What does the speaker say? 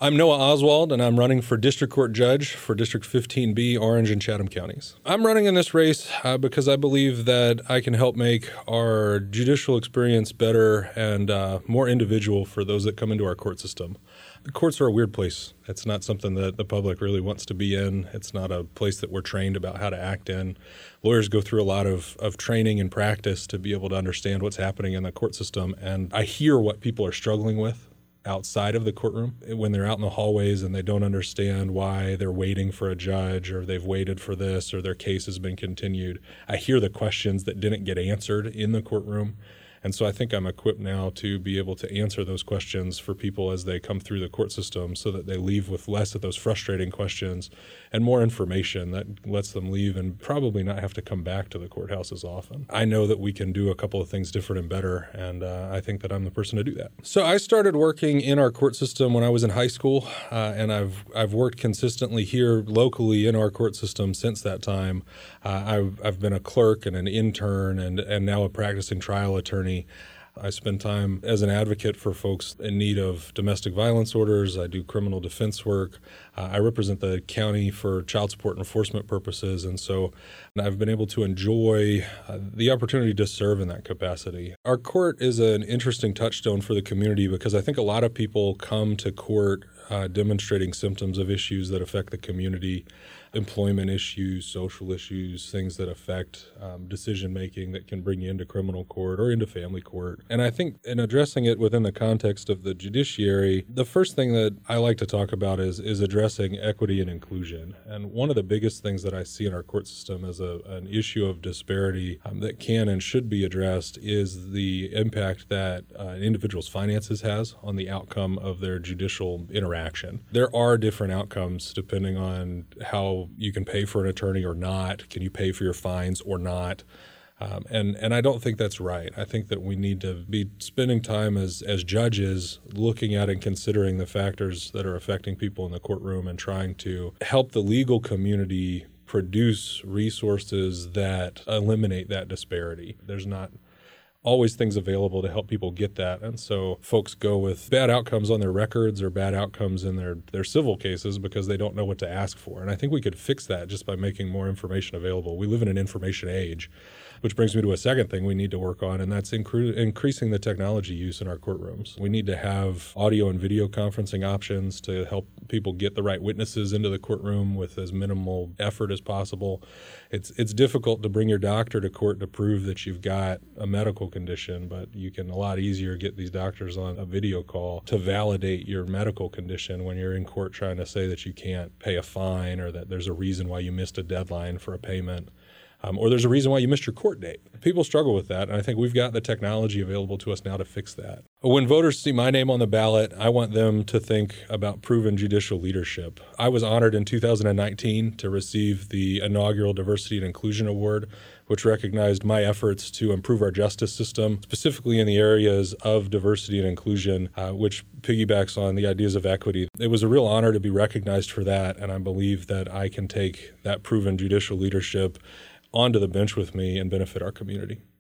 I'm Noah Oswald, and I'm running for District Court Judge for District 15B, Orange and Chatham counties. I'm running in this race because I believe that I can help make our judicial experience better and more individual for those that come into our court system. The courts are a weird place. It's not something that the public really wants to be in. It's not a place that we're trained about how to act in. Lawyers go through a lot of training and practice to be able to understand what's happening in the court system, and I hear what people are struggling with outside of the courtroom when they're out in the hallways and they don't understand why they're waiting for a judge, or they've waited for this, or their case has been continued. I hear the questions that didn't get answered in the courtroom. And so I think I'm equipped now to be able to answer those questions for people as they come through the court system, so that they leave with less of those frustrating questions and more information that lets them leave and probably not have to come back to the courthouse as often. I know that we can do a couple of things different and better, and I think that I'm the person to do that. So I started working in our court system when I was in high school, and I've worked consistently here locally in our court system since that time. I've been a clerk and an intern and now a practicing trial attorney. I spend time as an advocate for folks in need of domestic violence orders. I do criminal defense work. I represent the county for child support enforcement purposes, and so I've been able to enjoy the opportunity to serve in that capacity. Our court is an interesting touchstone for the community because I think a lot of people come to court demonstrating symptoms of issues that affect the community, employment issues, social issues, things that affect decision-making that can bring you into criminal court or into family court. And I think in addressing it within the context of the judiciary, the first thing that I like to talk about is addressing equity and inclusion. And one of the biggest things that I see in our court system as an issue of disparity that can and should be addressed is the impact that an individual's finances has on the outcome of their judicial interaction. There are different outcomes depending on how you can pay for an attorney or not. Can you pay for your fines or not? And I don't think that's right. I think that we need to be spending time as judges looking at and considering the factors that are affecting people in the courtroom and trying to help the legal community produce resources that eliminate that disparity. There's not always things available to help people get that. And so folks go with bad outcomes on their records or bad outcomes in their civil cases because they don't know what to ask for. And I think we could fix that just by making more information available. We live in an information age, which brings me to a second thing we need to work on, and that's increasing the technology use in our courtrooms. We need to have audio and video conferencing options to help people get the right witnesses into the courtroom with as minimal effort as possible. It's difficult to bring your doctor to court to prove that you've got a medical condition, but you can a lot easier get these doctors on a video call to validate your medical condition when you're in court trying to say that you can't pay a fine or that there's a reason why you missed a deadline for a payment. Or there's a reason why you missed your court date. People struggle with that, and I think we've got the technology available to us now to fix that. When voters see my name on the ballot, I want them to think about proven judicial leadership. I was honored in 2019 to receive the inaugural Diversity and Inclusion Award, which recognized my efforts to improve our justice system, specifically in the areas of diversity and inclusion, which piggybacks on the ideas of equity. It was a real honor to be recognized for that, and I believe that I can take that proven judicial leadership onto the bench with me and benefit our community.